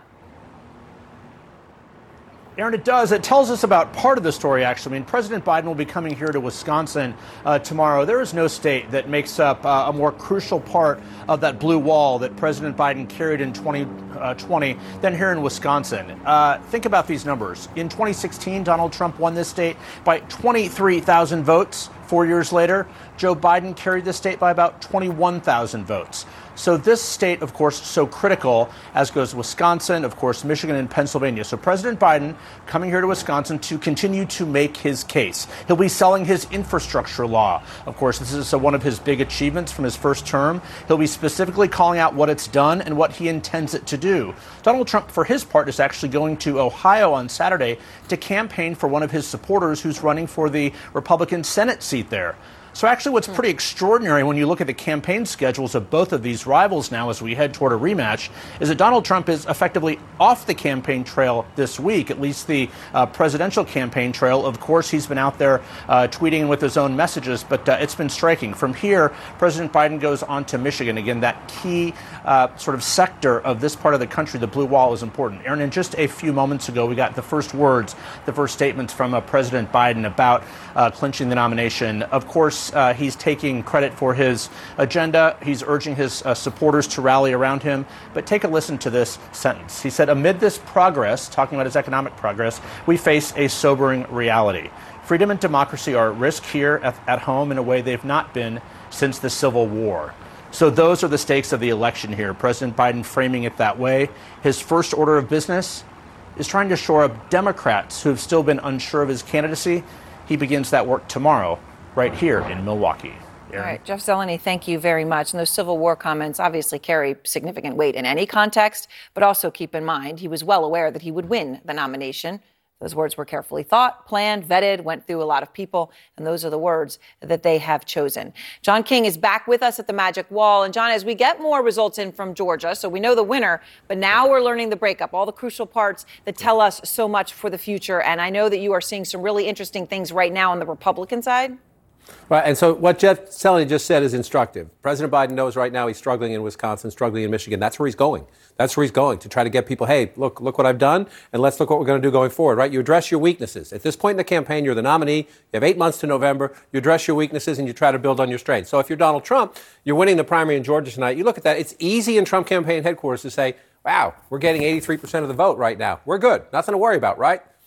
Aaron, it does. It tells us about part of the story, actually. I mean, President Biden will be coming here to Wisconsin tomorrow. There is no state that makes up a more crucial part of that blue wall that President Biden carried in 2020 than here in Wisconsin. Think about these numbers. In 2016, Donald Trump won this state by 23,000 votes. 4 years later, Joe Biden carried this state by about 21,000 votes. So this state, of course, so critical, as goes Wisconsin, of course, Michigan and Pennsylvania. So President Biden coming here to Wisconsin to continue to make his case. He'll be selling his infrastructure law. Of course, this is one of his big achievements from his first term. He'll be specifically calling out what it's done and what he intends it to do. Donald Trump, for his part, is actually going to Ohio on Saturday to campaign for one of his supporters who's running for the Republican Senate seat there. So actually what's pretty extraordinary when you look at the campaign schedules of both of these rivals now as we head toward a rematch is that Donald Trump is effectively off the campaign trail this week, at least the presidential campaign trail. Of course, he's been out there tweeting with his own messages, but it's been striking. From here, President Biden goes on to Michigan. Again, that key sort of sector of this part of the country, the blue wall, is important. Aaron, in just a few moments ago, we got the first words, the first statements from President Biden about clinching the nomination. Of course, he's taking credit for his agenda. He's urging his supporters to rally around him. But take a listen to this sentence. He said, amid this progress, talking about his economic progress, we face a sobering reality. Freedom and democracy are at risk here at home in a way they've not been since the Civil War. So those are the stakes of the election here. President Biden framing it that way. His first order of business is trying to shore up Democrats who have still been unsure of his candidacy. He begins that work tomorrow, right here in Milwaukee. Aaron. All right, Jeff Zeleny, thank you very much. And those Civil War comments obviously carry significant weight in any context, but also keep in mind he was well aware that he would win the nomination. Those words were carefully thought, planned, vetted, went through a lot of people, and those are the words that they have chosen. John King is back with us at the Magic Wall. And John, as we get more results in from Georgia, so we know the winner, but now we're learning the breakup, all the crucial parts that tell us so much for the future. And I know that you are seeing some really interesting things right now on the Republican side. Right, and so what Jeff Zeleny just said is instructive. President Biden knows right now he's struggling in Wisconsin, struggling in Michigan. That's where he's going. That's where he's going to try to get people, hey, look what I've done, and let's look what we're going to do going forward, right? You address your weaknesses. At this point in the campaign, you're the nominee. You have 8 months to November. You address your weaknesses, and you try to build on your strengths. So if you're Donald Trump, you're winning the primary in Georgia tonight. You look at that. It's easy in Trump campaign headquarters to say, wow, we're getting 83% of the vote right now. We're good. Nothing to worry about, right?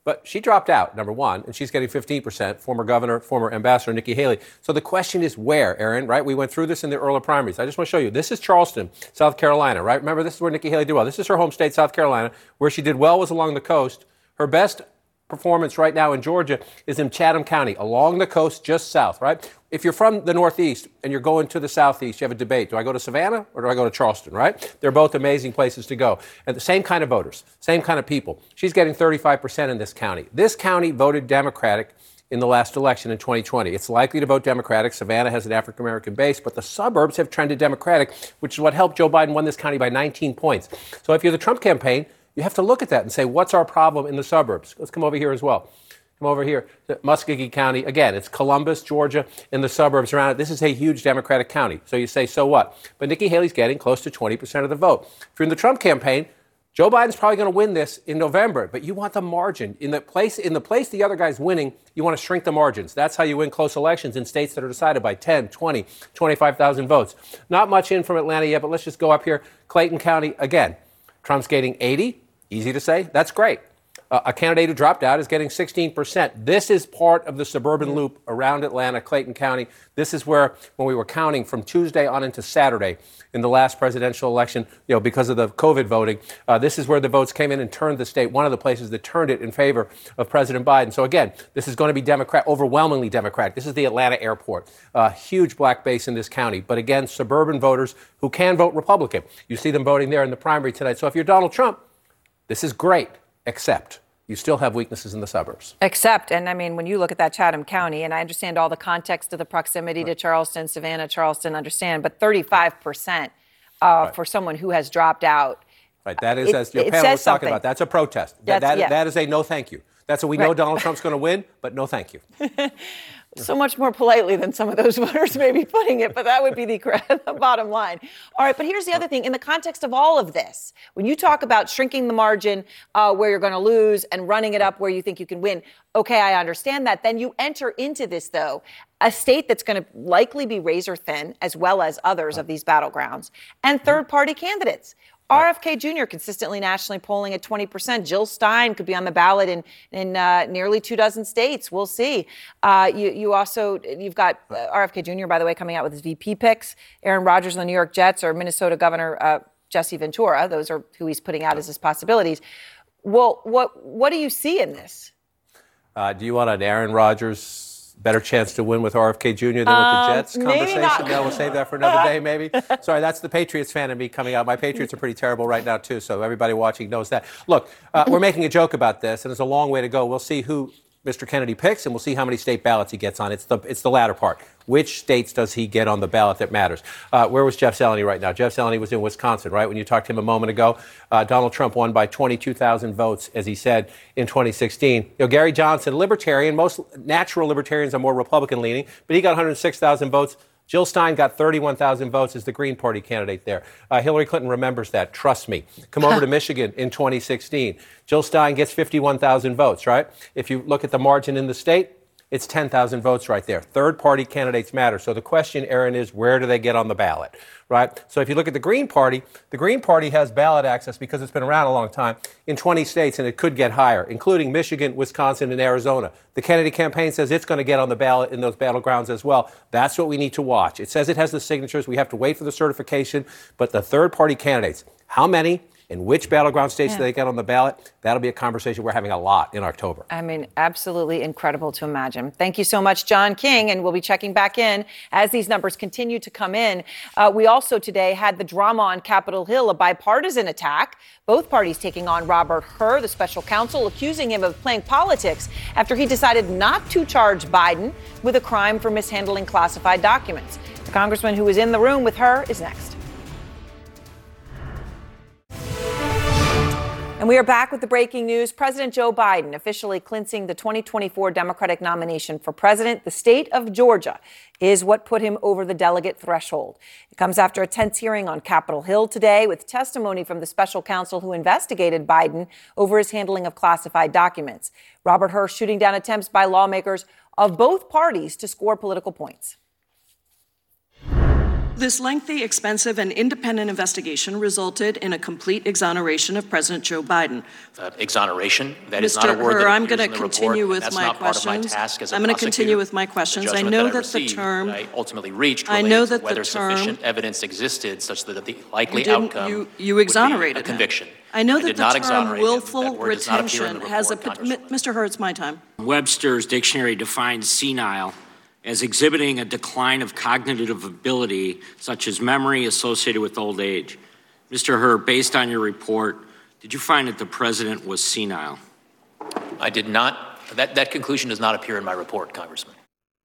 But she dropped out, number one, and she's getting 15%, former governor, former ambassador Nikki Haley. So the question is where, Aaron, right? We went through this in the earlier primaries. I just want to show you. This is Charleston, South Carolina, right? Remember, this is where Nikki Haley did well. This is her home state, South Carolina. Where she did well was along the coast. Her best performance right now in Georgia is in Chatham County, along the coast, just south, right? If you're from the Northeast and you're going to the Southeast, you have a debate. Do I go to Savannah or do I go to Charleston, right? They're both amazing places to go. And the same kind of voters, same kind of people. She's getting 35% in this county. This county voted Democratic in the last election in 2020. It's likely to vote Democratic. Savannah has an African-American base, but the suburbs have trended Democratic, which is what helped Joe Biden win this county by 19 points. So if you're the Trump campaign, you have to look at that and say, what's our problem in the suburbs? Let's come over here as well. Come over here to Muskogee County. Again, it's Columbus, Georgia, in the suburbs around it. This is a huge Democratic county. So you say, so what? But Nikki Haley's getting close to 20% of the vote. If you're in the Trump campaign, Joe Biden's probably going to win this in November, but you want the margin. In the place the other guy's winning, you want to shrink the margins. That's how you win close elections in states that are decided by 10, 20, 25,000 votes. Not much in from Atlanta yet, but let's just go up here. Clayton County, again, Trump's getting 80. Easy to say. That's great. A candidate who dropped out is getting 16%. This is part of the suburban loop around Atlanta, Clayton County. This is where, when we were counting from Tuesday on into Saturday in the last presidential election, because of the COVID voting, this is where the votes came in and turned the state, one of the places that turned it in favor of President Biden. So again, this is going to be Democrat, overwhelmingly Democratic. This is the Atlanta airport, a huge black base in this county. But again, suburban voters who can vote Republican. You see them voting there in the primary tonight. So if you're Donald Trump, this is great, except you still have weaknesses in the suburbs. Except, and I mean, when you look at that Chatham County, and I understand all the context of the proximity to Charleston, Savannah, Charleston, understand, but 35% for someone who has dropped out. Right, that is, as your panel was talking about, that's a protest. That is a no thank you. That's what we know Donald Trump's going to win, but no thank you. So much more politely than some of those voters may be putting it, but that would be the bottom line. All right, but here's the other thing. In the context of all of this, when you talk about shrinking the margin where you're going to lose and running it up where you think you can win, okay, I understand that. Then you enter into this, though, a state that's going to likely be razor thin, as well as others of these battlegrounds, and third-party candidates. RFK Jr. consistently nationally polling at 20%. Jill Stein could be on the ballot in nearly 24 states. We'll see. You've got RFK Jr., by the way, coming out with his VP picks. Aaron Rodgers of the New York Jets or Minnesota Governor Jesse Ventura. Those are who he's putting out as his possibilities. Well, what do you see in this? Do you want an Aaron Rodgers better chance to win with RFK Jr. than with the Jets conversation? No, we'll save that for another day, maybe. Sorry, that's the Patriots fan in me coming out. My Patriots are pretty terrible right now, too, so everybody watching knows that. Look, we're making a joke about this, and there's a long way to go. We'll see who Mr. Kennedy picks, and we'll see how many state ballots he gets on. It's the latter part. Which states does he get on the ballot that matters? Where was Jeff Zeleny right now? Jeff Zeleny was in Wisconsin, right? When you talked to him a moment ago, Donald Trump won by 22,000 votes, as he said, in 2016. Gary Johnson, libertarian. Most natural libertarians are more Republican-leaning, but he got 106,000 votes. Jill Stein got 31,000 votes as the Green Party candidate there. Hillary Clinton remembers that. Trust me. Come over to Michigan in 2016. Jill Stein gets 51,000 votes, right? If you look at the margin in the state, it's 10,000 votes right there. Third-party candidates matter. So the question, Aaron, is where do they get on the ballot, right? So if you look at the Green Party has ballot access because it's been around a long time in 20 states, and it could get higher, including Michigan, Wisconsin, and Arizona. The Kennedy campaign says it's going to get on the ballot in those battlegrounds as well. That's what we need to watch. It says it has the signatures. We have to wait for the certification. But the third-party candidates, how many? In which battleground states do they get on the ballot? That'll be a conversation we're having a lot in October. I mean, absolutely incredible to imagine. Thank you so much, John King, and we'll be checking back in as these numbers continue to come in. We also today had the drama on Capitol Hill, a bipartisan attack. Both parties taking on Robert Hur, the special counsel, accusing him of playing politics after he decided not to charge Biden with a crime for mishandling classified documents. The congressman who was in the room with Hur is next. And we are back with the breaking news. President Joe Biden officially clinching the 2024 Democratic nomination for president. The state of Georgia is what put him over the delegate threshold. It comes after a tense hearing on Capitol Hill today with testimony from the special counsel who investigated Biden over his handling of classified documents. Robert Hur shooting down attempts by lawmakers of both parties to score political points. This lengthy, expensive, and independent investigation resulted in a complete exoneration of President Joe Biden. Exoneration? That is Mr. not a word Hur, that I'm appears going in to the continue report, with my questions. Part of my task as a I'm going to prosecutor. continue with my questions. The I know that that the term that I ultimately reached I related know to that whether the term sufficient evidence existed such that the likely you outcome you exonerated would be a conviction. him. I know that did the not term exonerate him. willful That word does not appear in retention the has a report, Mr. Hur, it's my time. Webster's dictionary defines senile as exhibiting a decline of cognitive ability, such as memory associated with old age. Mr. Hur, based on your report, did you find that the president was senile? I did not. That conclusion does not appear in my report, Congressman.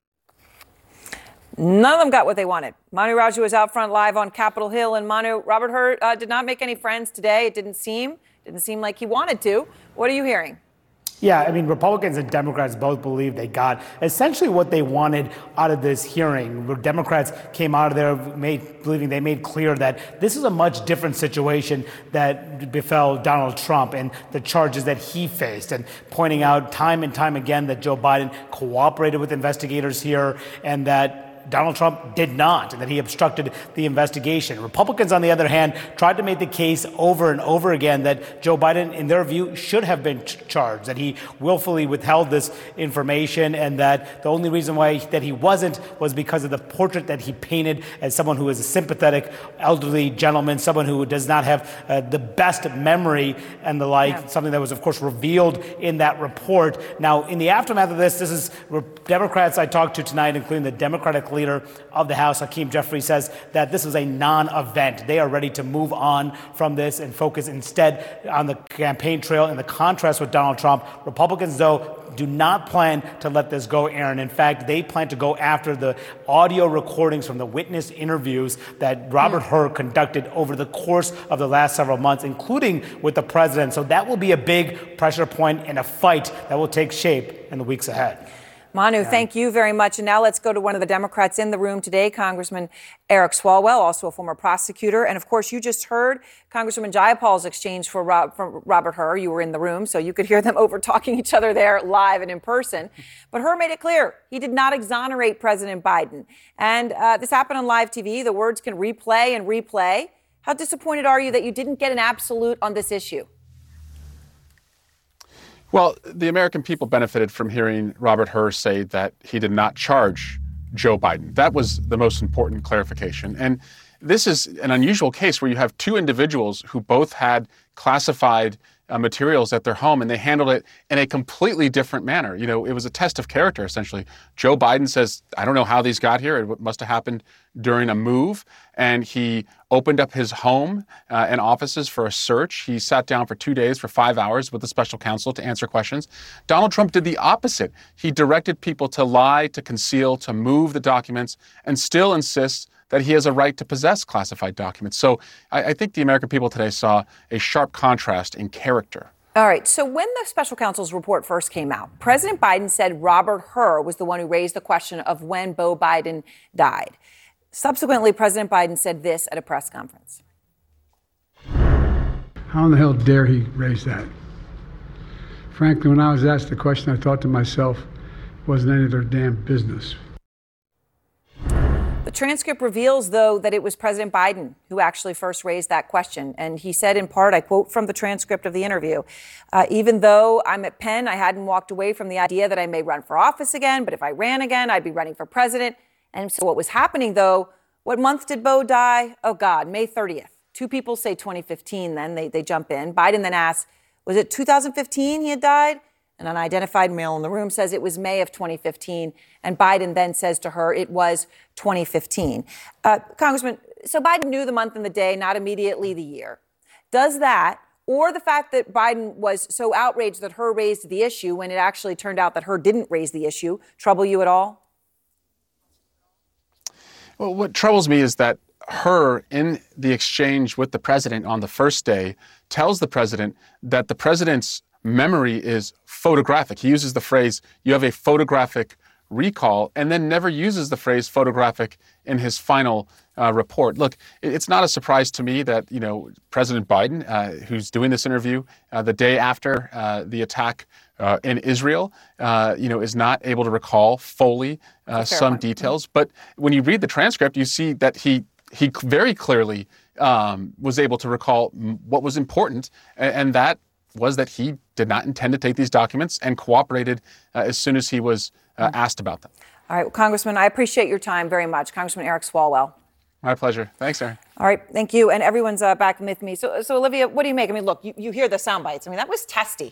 None of them got what they wanted. Manu Raju was out front live on Capitol Hill, and Manu, Robert Hur did not make any friends today. It didn't seem like he wanted to. What are you hearing? Yeah, I mean, Republicans and Democrats both believe they got essentially what they wanted out of this hearing. Democrats came out of there believing they made clear that this is a much different situation that befell Donald Trump and the charges that he faced, and pointing out time and time again that Joe Biden cooperated with investigators here and that Donald Trump did not, and that he obstructed the investigation. Republicans, on the other hand, tried to make the case over and over again that Joe Biden, in their view, should have been charged, that he willfully withheld this information, and that the only reason why that he wasn't was because of the portrait that he painted as someone who is a sympathetic elderly gentleman, someone who does not have the best memory and the like, something that was, of course, revealed in that report. Now, in the aftermath of this is Democrats I talked to tonight, including the Democratic leader of the House, Hakeem Jeffries, says that this is a non-event. They are ready to move on from this and focus instead on the campaign trail. In the contrast with Donald Trump, Republicans, though, do not plan to let this go, Aaron. In fact, they plan to go after the audio recordings from the witness interviews that Robert Hur conducted over the course of the last several months, including with the president. So that will be a big pressure point and a fight that will take shape in the weeks ahead. Manu, thank you very much. And now let's go to one of the Democrats in the room today, Congressman Eric Swalwell, also a former prosecutor. And of course, you just heard Congresswoman Jayapal's exchange from Robert Hur. You were in the room, so you could hear them over talking each other there live and in person. But Hur made it clear he did not exonerate President Biden. And this happened on live TV. The words can replay and replay. How disappointed are you that you didn't get an absolute on this issue? Well, the American people benefited from hearing Robert Hur say that he did not charge Joe Biden. That was the most important clarification. And this is an unusual case where you have two individuals who both had classified materials at their home, and they handled it in a completely different manner. You know, it was a test of character, essentially. Joe Biden says, I don't know how these got here. It must have happened during a move. And he opened up his home and offices for a search. He sat down for 2 days for 5 hours with the special counsel to answer questions. Donald Trump did the opposite. He directed people to lie, to conceal, to move the documents, and still insists that he has a right to possess classified documents. So I think the American people today saw a sharp contrast in character. All right. So when the special counsel's report first came out, President Biden said Robert Hur was the one who raised the question of when Beau Biden died. Subsequently, President Biden said this at a press conference. How in the hell dare he raise that? Frankly, when I was asked the question, I thought to myself, it wasn't any of their damn business. The transcript reveals, though, that it was President Biden who actually first raised that question. And he said, in part, I quote from the transcript of the interview, even though I'm at Penn, I hadn't walked away from the idea that I may run for office again. But if I ran again, I'd be running for president. And so what was happening, though, what month did Beau die? Oh, God, May 30th. Two people say 2015, then they jump in. Biden then asks, was it 2015 he had died? An unidentified male in the room says it was May of 2015. And Biden then says to her, it was 2015. Congressman, so Biden knew the month and the day, not immediately the year. Does that, or the fact that Biden was so outraged that Hur raised the issue when it actually turned out that Hur didn't raise the issue, trouble you at all? Well, what troubles me is that Hur, in the exchange with the president on the first day, tells the president that the president's memory is photographic. He uses the phrase, you have a photographic recall, and then never uses the phrase photographic in his final report. Look, it's not a surprise to me that, President Biden, who's doing this interview the day after the attack in Israel, is not able to recall fully some details. But when you read the transcript, you see that he he very clearly was able to recall what was important, and that was that he did not intend to take these documents and cooperated as soon as he was asked about them. All right, well, Congressman, I appreciate your time very much. Congressman Eric Swalwell. My pleasure. Thanks, Aaron. All right, thank you. And everyone's back with me. So Olivia, what do you make? I mean, look, you hear the sound bites. I mean, that was testy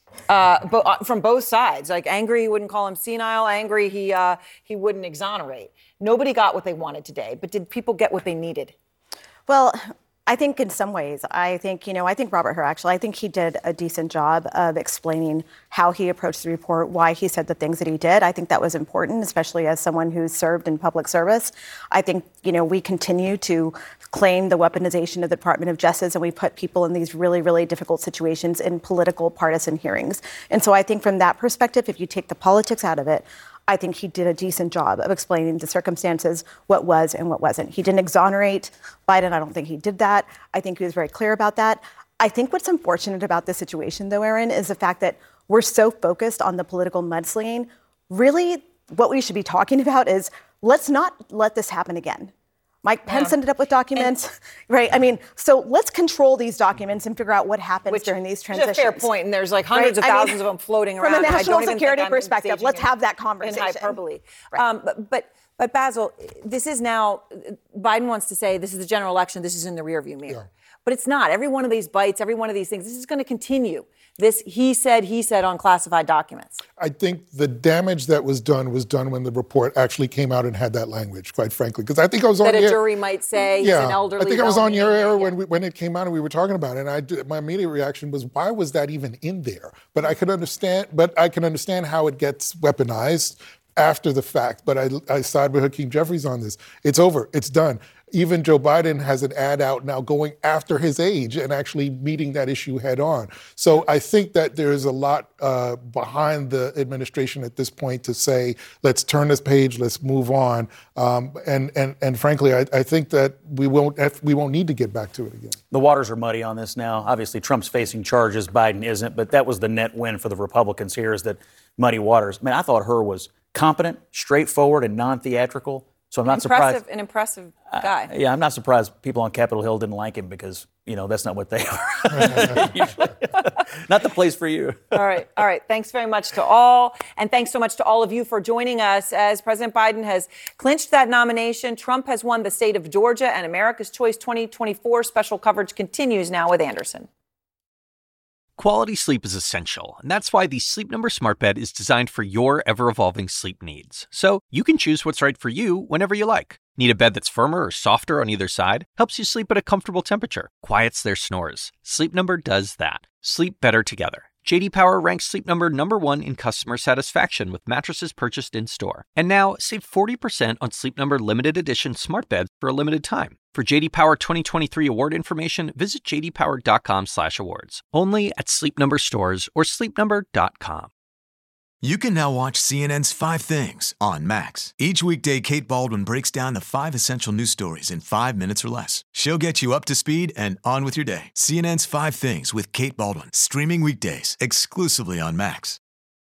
from both sides. Like, angry, he wouldn't call him senile. Angry, he wouldn't exonerate. Nobody got what they wanted today, but did people get what they needed? Well, I think in some ways, I think Robert Hur, actually, I think he did a decent job of explaining how he approached the report, why he said the things that he did. I think that was important, especially as someone who's served in public service. I think, we continue to claim the weaponization of the Department of Justice, and we put people in these really, really difficult situations in political partisan hearings. And so I think from that perspective, if you take the politics out of it, I think he did a decent job of explaining the circumstances, what was and what wasn't. He didn't exonerate Biden. I don't think he did that. I think he was very clear about that. I think what's unfortunate about this situation, though, Aaron, is the fact that we're so focused on the political mudslinging. Really, what we should be talking about is let's not let this happen again. Mike Pence ended up with documents, right? I mean, so let's control these documents and figure out what happens during these transitions. Which is a fair point, and there's like hundreds of thousands of them floating around. From a national security perspective, let's have that conversation. In hyperbole. Right. But Basil, this is now, Biden wants to say this is the general election, this is in the rearview mirror. Yeah. But it's not. Every one of these bites, every one of these things, this is going to continue. This he said on classified documents. I think the damage that was done when the report actually came out and had that language, quite frankly. Because I think I was on that a jury might say he's an elderly. I think I was on your air when it came out and we were talking about it. And my immediate reaction was, why was that even in there? But I can understand how it gets weaponized after the fact. But I side with Hakeem Jeffries on this. It's over. It's done. Even Joe Biden has an ad out now going after his age and actually meeting that issue head on. So I think that there is a lot behind the administration at this point to say, let's turn this page, let's move on. And frankly, I think that we won't need to get back to it again. The waters are muddy on this now. Obviously, Trump's facing charges, Biden isn't, but that was the net win for the Republicans here, is that muddy waters. Man, I thought Hur was competent, straightforward, and non-theatrical. So I'm not surprised. An impressive guy. I'm not surprised people on Capitol Hill didn't like him because, that's not what they are. Not the place for you. All right. Thanks very much to all. And thanks so much to all of you for joining us as President Biden has clinched that nomination. Trump has won the state of Georgia, and America's Choice 2024 special coverage continues now with Anderson. Quality sleep is essential, and that's why the Sleep Number Smart Bed is designed for your ever-evolving sleep needs. So you can choose what's right for you whenever you like. Need a bed that's firmer or softer on either side? Helps you sleep at a comfortable temperature. Quiets their snores. Sleep Number does that. Sleep better together. J.D. Power ranks Sleep Number #1 in customer satisfaction with mattresses purchased in-store. And now, save 40% on Sleep Number limited edition smart beds for a limited time. For J.D. Power 2023 award information, visit jdpower.com/awards. Only at Sleep Number stores or sleepnumber.com. You can now watch CNN's 5 Things on Max. Each weekday, Kate Baldwin breaks down the 5 essential news stories in 5 minutes or less. She'll get you up to speed and on with your day. CNN's 5 Things with Kate Baldwin, streaming weekdays exclusively on Max.